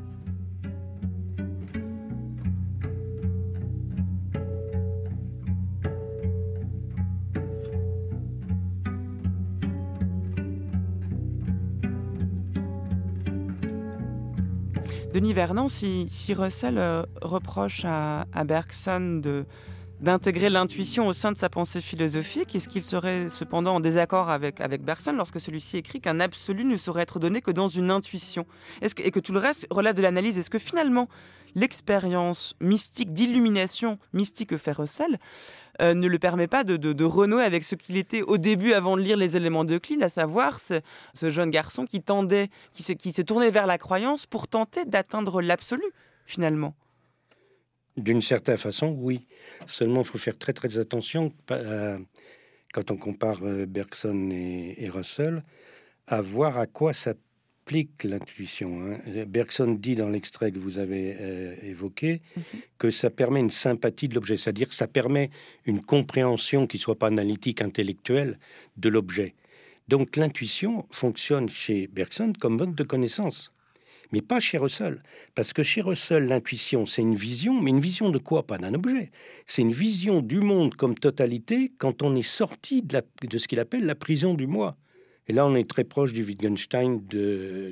Denis Vernant, si Russell reproche à Bergson d'intégrer l'intuition au sein de sa pensée philosophique, est-ce qu'il serait cependant en désaccord avec Bergson lorsque celui-ci écrit qu'un absolu ne saurait être donné que dans une intuition et que tout le reste relève de l'analyse? Est-ce que finalement l'expérience mystique, d'illumination mystique que fait Russell ne le permet pas de renouer avec ce qu'il était au début avant de lire les éléments d'Euclide, à savoir ce jeune garçon qui se tournait vers la croyance pour tenter d'atteindre l'absolu, finalement? D'une certaine façon, oui. Seulement, il faut faire très très attention quand on compare Bergson et Russell, à voir à quoi s'applique l'intuition. Bergson dit dans l'extrait que vous avez évoqué que ça permet une sympathie de l'objet, c'est-à-dire que ça permet une compréhension qui ne soit pas analytique, intellectuelle de l'objet. Donc l'intuition fonctionne chez Bergson comme mode de connaissance. Mais pas chez Russell. Parce que chez Russell, l'intuition, c'est une vision, mais une vision de quoi? Pas d'un objet. C'est une vision du monde comme totalité quand on est sorti de ce qu'il appelle la prison du moi. Et là, on est très proche du Wittgenstein de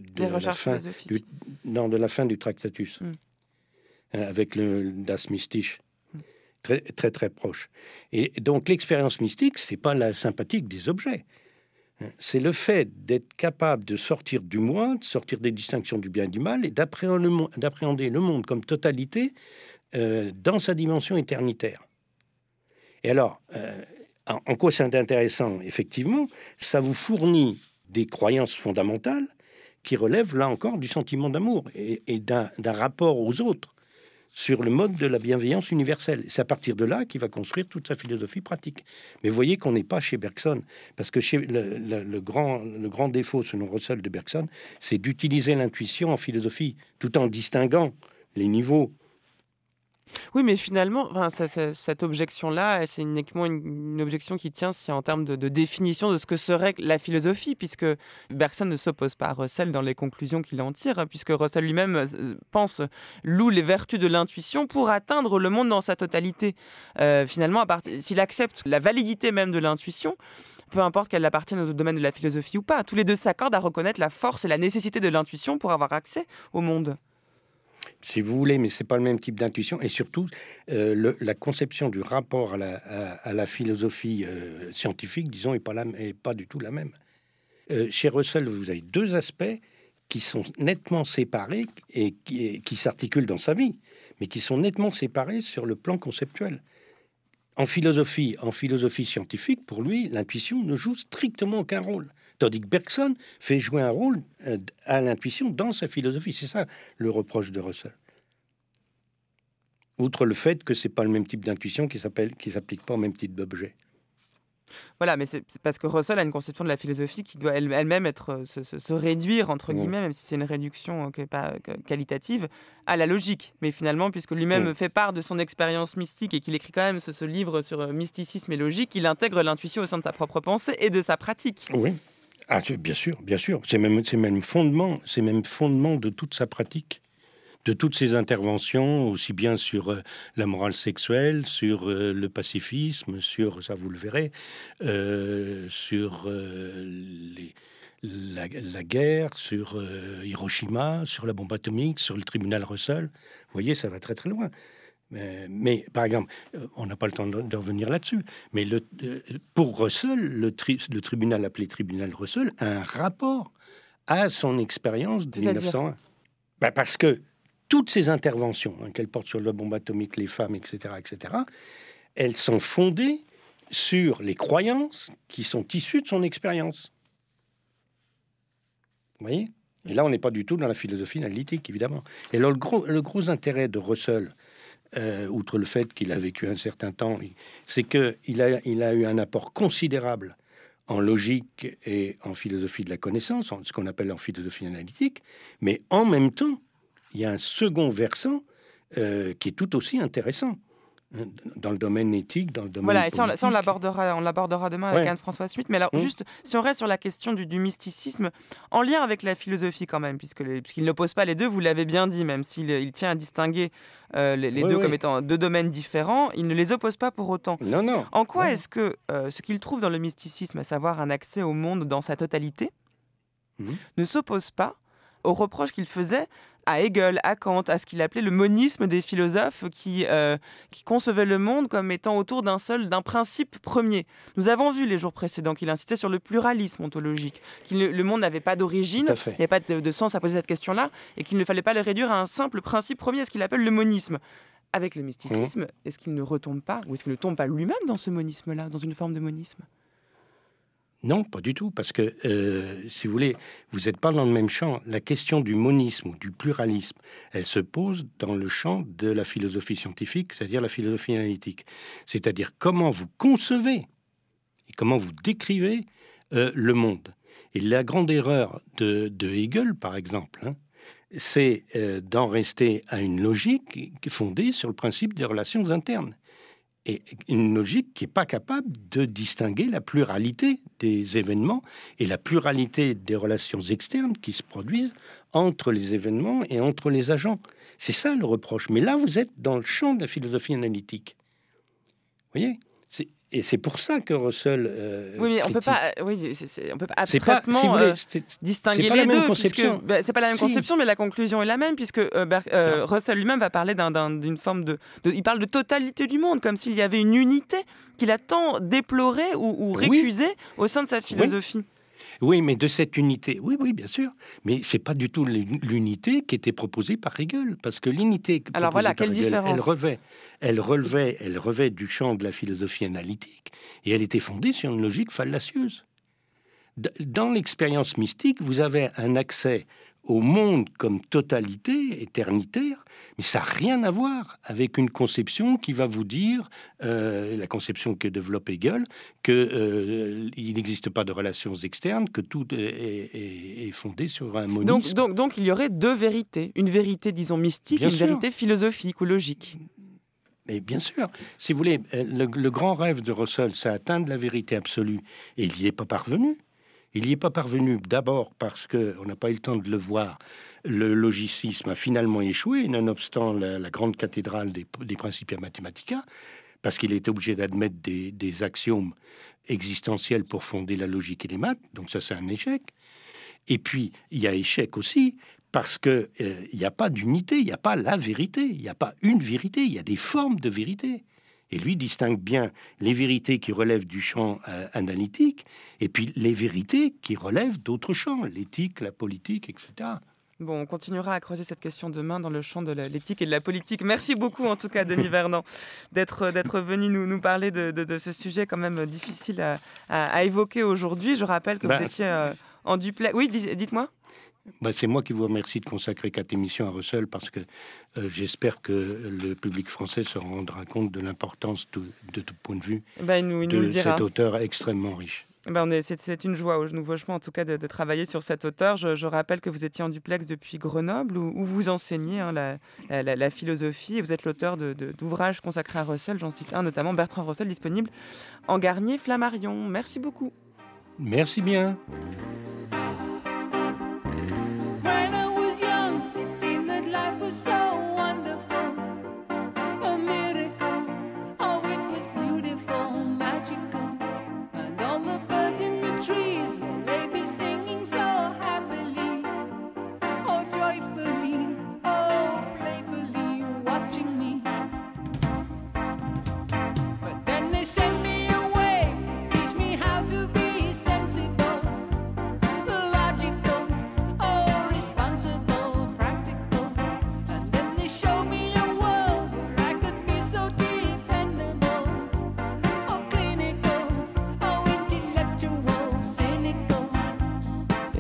la fin du Tractatus, avec le Das Mystische. Très, très, très proche. Et donc, l'expérience mystique, c'est pas la sympathique des objets. C'est le fait d'être capable de sortir du moi, de sortir des distinctions du bien et du mal, et d'appréhender le monde comme totalité dans sa dimension éternitaire. Et alors, en quoi c'est intéressant? Effectivement, ça vous fournit des croyances fondamentales qui relèvent, là encore, du sentiment d'amour et d'un rapport aux autres sur le mode de la bienveillance universelle. C'est à partir de là qu'il va construire toute sa philosophie pratique. Mais vous voyez qu'on n'est pas chez Bergson, parce que chez le grand défaut, selon Russell, de Bergson, c'est d'utiliser l'intuition en philosophie, tout en distinguant les niveaux. Oui, mais finalement, cette objection-là, c'est uniquement une objection qui tient en termes de définition de ce que serait la philosophie, puisque Bergson ne s'oppose pas à Russell dans les conclusions qu'il en tire, puisque Russell lui-même loue les vertus de l'intuition pour atteindre le monde dans sa totalité. Finalement, s'il accepte la validité même de l'intuition, peu importe qu'elle appartienne au domaine de la philosophie ou pas, tous les deux s'accordent à reconnaître la force et la nécessité de l'intuition pour avoir accès au monde. Si vous voulez, mais c'est pas le même type d'intuition. Et surtout, la conception du rapport à la philosophie scientifique, disons, est pas du tout la même. Chez Russell, vous avez deux aspects qui sont nettement séparés et qui s'articulent dans sa vie, mais qui sont nettement séparés sur le plan conceptuel. En philosophie scientifique, pour lui, l'intuition ne joue strictement aucun rôle. Tandis que Bergson fait jouer un rôle à l'intuition dans sa philosophie. C'est ça le reproche de Russell. Outre le fait que c'est pas le même type d'intuition qui s'applique pas au même type d'objet. Voilà, mais c'est parce que Russell a une conception de la philosophie qui doit elle-même se réduire, entre guillemets, même si c'est une réduction qui n'est pas qualitative, à la logique. Mais finalement, puisque lui-même fait part de son expérience mystique et qu'il écrit quand même ce livre sur mysticisme et logique, il intègre l'intuition au sein de sa propre pensée et de sa pratique. Oui, bien sûr. C'est même fondement de toute sa pratique, de toutes ses interventions, aussi bien sur la morale sexuelle, sur le pacifisme, sur, ça vous le verrez, sur la guerre, sur Hiroshima, sur la bombe atomique, sur le tribunal Russell. Vous voyez, ça va très très loin. Mais par exemple, on n'a pas le temps de revenir là-dessus, mais pour Russell, le tribunal appelé tribunal Russell a un rapport à son expérience de 1901. Parce que toutes ces interventions, qu'elles portent sur la bombe atomique, les femmes, etc., elles sont fondées sur les croyances qui sont issues de son expérience. Vous voyez? Et là, on n'est pas du tout dans la philosophie analytique, évidemment. Et alors, le gros intérêt de Russell outre le fait qu'il a vécu un certain temps, c'est qu'il a eu un apport considérable en logique et en philosophie de la connaissance, ce qu'on appelle en philosophie analytique, mais en même temps, il y a un second versant qui est tout aussi intéressant dans le domaine éthique, dans le domaine voilà, et politique. ça on l'abordera demain avec Anne-Françoise Schmitt. Mais alors, juste, si on reste sur la question du mysticisme, en lien avec la philosophie quand même, puisqu'il n'oppose pas les deux, vous l'avez bien dit, même s'il tient à distinguer les deux comme étant deux domaines différents, il ne les oppose pas pour autant. Non. En quoi est-ce que ce qu'il trouve dans le mysticisme, à savoir un accès au monde dans sa totalité, ne s'oppose pas aux reproches qu'il faisait à Hegel, à Kant, à ce qu'il appelait le monisme des philosophes qui concevaient le monde comme étant autour d'un principe premier. Nous avons vu les jours précédents qu'il insistait sur le pluralisme ontologique, que le monde n'avait pas d'origine, il n'y avait pas de sens à poser cette question-là, et qu'il ne fallait pas le réduire à un simple principe premier, ce qu'il appelle le monisme. Avec le mysticisme, est-ce qu'il ne retombe pas, ou est-ce qu'il ne tombe pas lui-même dans ce monisme-là, dans une forme de monisme ? Non, pas du tout, parce que, si vous voulez, vous n'êtes pas dans le même champ. La question du monisme ou du pluralisme, elle se pose dans le champ de la philosophie scientifique, c'est-à-dire la philosophie analytique. C'est-à-dire comment vous concevez et comment vous décrivez le monde. Et la grande erreur de Hegel, par exemple, c'est d'en rester à une logique fondée sur le principe des relations internes. Et une logique qui n'est pas capable de distinguer la pluralité des événements et la pluralité des relations externes qui se produisent entre les événements et entre les agents. C'est ça le reproche. Mais là, vous êtes dans le champ de la philosophie analytique. Vous voyez ? Et c'est pour ça que Russell oui, mais on peut pas abstraitement distinguer les deux. C'est pas la même conception, mais la conclusion est la même, puisque Russell lui-même va parler d'une forme il parle de totalité du monde, comme s'il y avait une unité qu'il a tant déplorée ou récusée au sein de sa philosophie. Oui, mais de cette unité, oui, bien sûr. Mais c'est pas du tout l'unité qui était proposée par Hegel, parce que l'unité proposée par Hegel, elle relevait du champ de la philosophie analytique, et elle était fondée sur une logique fallacieuse. Dans l'expérience mystique, vous avez un accès au monde comme totalité éternitaire, mais ça n'a rien à voir avec une conception qui va vous dire, la conception que développe Hegel, qu'il n'existe pas de relations externes, que tout est fondé sur un monisme. Donc il y aurait deux vérités, une vérité, disons, mystique et une vérité philosophique ou logique. Mais bien sûr, si vous voulez, le grand rêve de Russell, c'est atteindre la vérité absolue, et il n'y est pas parvenu. Il n'y est pas parvenu d'abord parce qu'on n'a pas eu le temps de le voir. Le logicisme a finalement échoué, nonobstant la grande cathédrale des Principia Mathematica, parce qu'il était obligé d'admettre des axiomes existentiels pour fonder la logique et les maths. Donc ça, c'est un échec. Et puis, il y a échec aussi parce qu'il n'y a pas d'unité, il n'y a pas la vérité, il n'y a pas une vérité, il y a des formes de vérité. Et lui distingue bien les vérités qui relèvent du champ analytique et puis les vérités qui relèvent d'autres champs, l'éthique, la politique, etc. Bon, on continuera à creuser cette question demain dans le champ de l'éthique et de la politique. Merci beaucoup, en tout cas, Denis Vernant, d'être venu nous parler de ce sujet quand même difficile à évoquer aujourd'hui. Je rappelle que vous étiez en duplex. Oui, dites-moi. C'est moi qui vous remercie de consacrer 4 émissions à Russell, parce que j'espère que le public français se rendra compte de l'importance de tout point de vue de cet auteur extrêmement riche. C'est une joie au Nouveau Chemin, en tout cas, de travailler sur cet auteur. Je rappelle que vous étiez en duplex depuis Grenoble, où vous enseignez la philosophie, et vous êtes l'auteur d'ouvrages consacrés à Russell. J'en cite un, notamment Bertrand Russell, disponible en Garnier Flammarion. Merci beaucoup. Merci bien.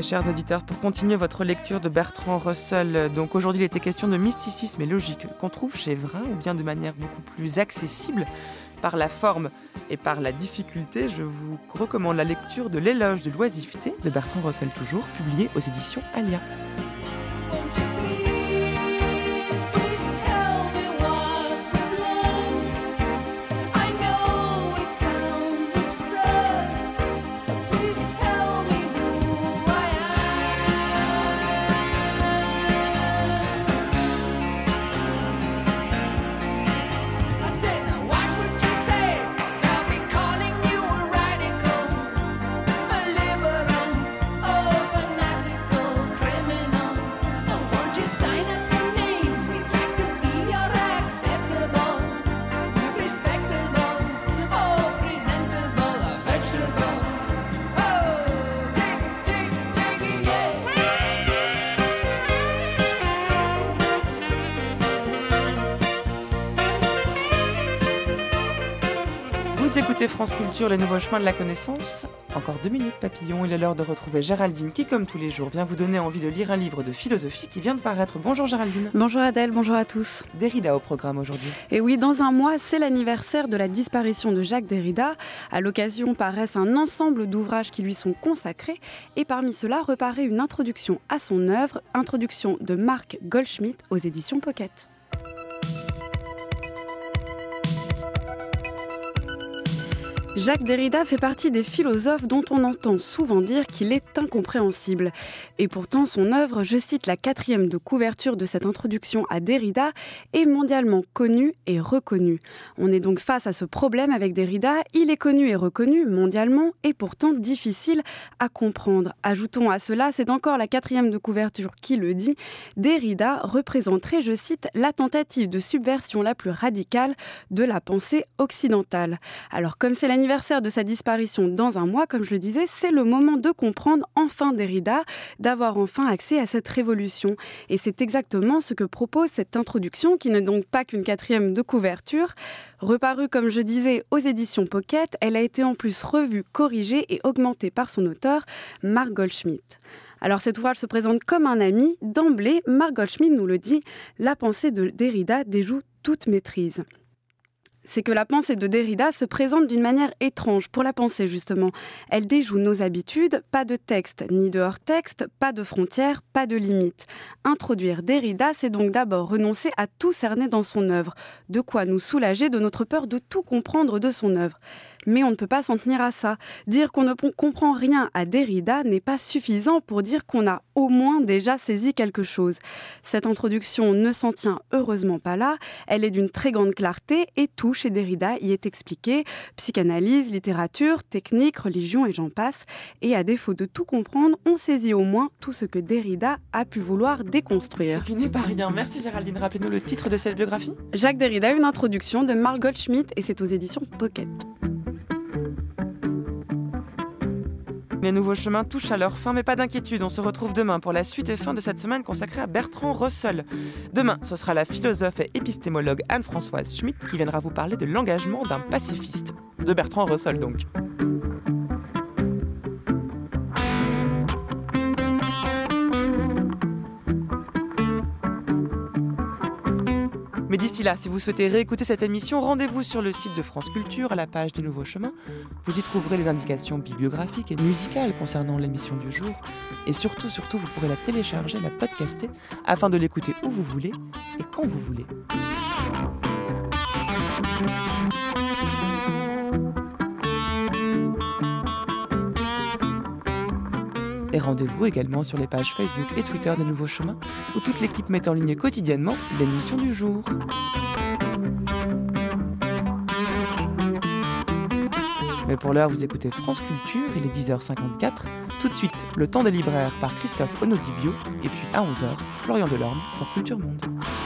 chers auditeurs, pour continuer votre lecture de Bertrand Russell. Donc aujourd'hui, il était question de mysticisme et logique qu'on trouve chez Vrin, ou bien de manière beaucoup plus accessible par la forme et par la difficulté. Je vous recommande la lecture de L'éloge de l'oisiveté de Bertrand Russell toujours, publié aux éditions Alia. Vous écoutez France Culture, les nouveaux chemins de la connaissance. Encore 2 minutes papillon, il est l'heure de retrouver Géraldine qui, comme tous les jours, vient vous donner envie de lire un livre de philosophie qui vient de paraître. Bonjour Géraldine. Bonjour Adèle, bonjour à tous. Derrida au programme aujourd'hui. Et oui, dans un mois, c'est l'anniversaire de la disparition de Jacques Derrida. À l'occasion paraissent un ensemble d'ouvrages qui lui sont consacrés. Et parmi ceux-là, reparaît une introduction à son œuvre, introduction de Marc Goldschmidt aux éditions Pocket. Jacques Derrida fait partie des philosophes dont on entend souvent dire qu'il est incompréhensible. Et pourtant, son œuvre, je cite la 4e de couverture de cette introduction à Derrida, est mondialement connue et reconnue. On est donc face à ce problème avec Derrida. Il est connu et reconnu mondialement et pourtant difficile à comprendre. Ajoutons à cela, c'est encore la 4e de couverture qui le dit, Derrida représenterait, je cite, la tentative de subversion la plus radicale de la pensée occidentale. Alors comme c'est l'anniversaire de sa disparition dans un mois, comme je le disais, c'est le moment de comprendre enfin Derrida, d'avoir enfin accès à cette révolution. Et c'est exactement ce que propose cette introduction, qui n'est donc pas qu'une 4e de couverture. Reparue, comme je disais, aux éditions Pocket, elle a été en plus revue, corrigée et augmentée par son auteur, Marc Goldschmidt. Alors cet ouvrage se présente comme un ami. D'emblée, Marc Goldschmidt nous le dit, la pensée de Derrida déjoue toute maîtrise. C'est que la pensée de Derrida se présente d'une manière étrange pour la pensée, justement. Elle déjoue nos habitudes, pas de texte ni de hors-texte, pas de frontières, pas de limites. Introduire Derrida, c'est donc d'abord renoncer à tout cerner dans son œuvre, de quoi nous soulager de notre peur de tout comprendre de son œuvre. Mais on ne peut pas s'en tenir à ça. Dire qu'on ne comprend rien à Derrida n'est pas suffisant pour dire qu'on a au moins déjà saisi quelque chose. Cette introduction ne s'en tient heureusement pas là. Elle est d'une très grande clarté et tout chez Derrida y est expliqué. Psychanalyse, littérature, technique, religion et j'en passe. Et à défaut de tout comprendre, on saisit au moins tout ce que Derrida a pu vouloir déconstruire. Ce qui n'est pas rien. Merci Géraldine. Rappelez-nous le titre de cette biographie. Jacques Derrida, une introduction de Marc Goldschmidt et c'est aux éditions Pocket. Les nouveaux chemins touchent à leur fin, mais pas d'inquiétude, on se retrouve demain pour la suite et fin de cette semaine consacrée à Bertrand Russell. Demain, ce sera la philosophe et épistémologue Anne-Françoise Schmitt qui viendra vous parler de l'engagement d'un pacifiste. De Bertrand Russell donc. Mais d'ici là, si vous souhaitez réécouter cette émission, rendez-vous sur le site de France Culture, à la page des Nouveaux Chemins. Vous y trouverez les indications bibliographiques et musicales concernant l'émission du jour. Et surtout, vous pourrez la télécharger, la podcaster, afin de l'écouter où vous voulez et quand vous voulez. Et rendez-vous également sur les pages Facebook et Twitter des Nouveaux Chemins, où toute l'équipe met en ligne quotidiennement l'émission du jour. Mais pour l'heure, vous écoutez France Culture, il est 10h54. Tout de suite, le temps des libraires par Christophe Onodibio, et puis à 11h, Florian Delorme pour Culture Monde.